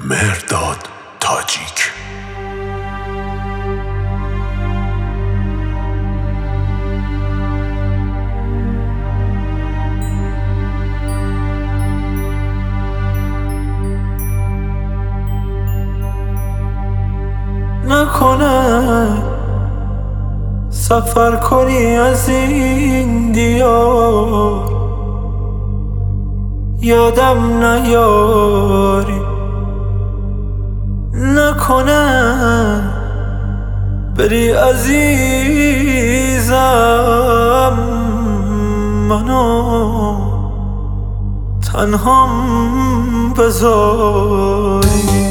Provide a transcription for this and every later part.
مهرداد تاجیک. نکنه سفر کنی از این دیار، یادم نیاری. نکنه بری عزیزم، منو تنهام بذاری.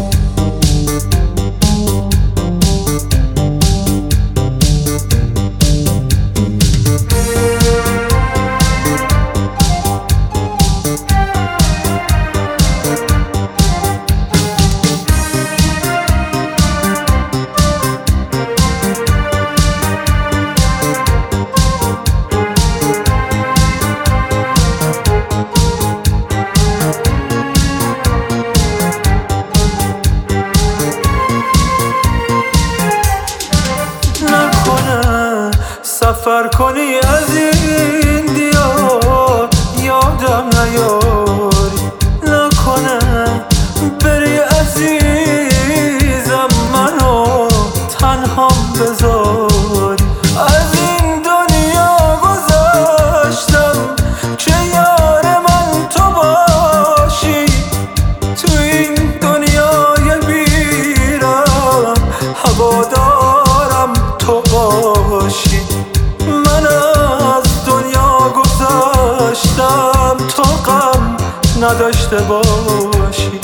سفر کنی از این دیار، یادم نیاری. نکنه بری عزیزم، منو تنهام بذاری. از این دنیا گذشتم که یار من تو باشی، تو این دنیای بیرم هوادارم تو باشی. من از دنیا گذشتم تا غم نداشته باشی.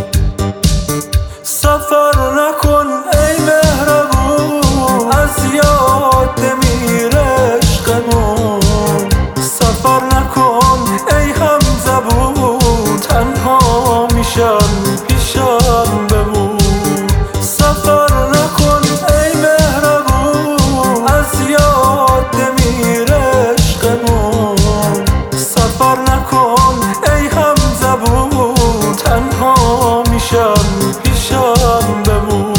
سفر نکن ای مهربون، از یاد نمیره عشقمون. سفر نکن ای همزبون، تنها میشم پیشم بمون. سفر نکن ای مهربون، از یاد نمیره عشقمون. سفر نکن ای همزبون، تنها میشم پیشم بمون.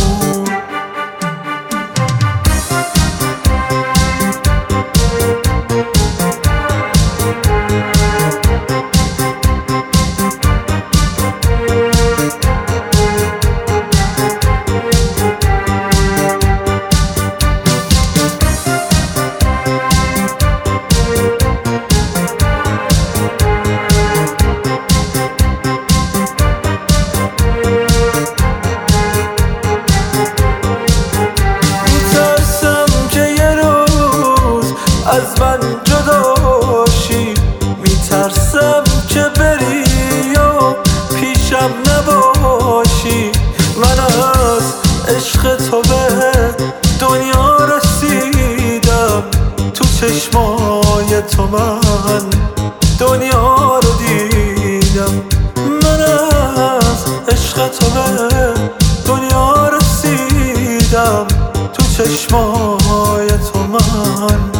از من جداشی، میترسم که بری و پیشم نباشی. من از عشق تو به دنیا رسیدم، تو چشمای تو من دنیا رو دیدم. من از عشق تو به دنیا رسیدم، تو چشمای تو من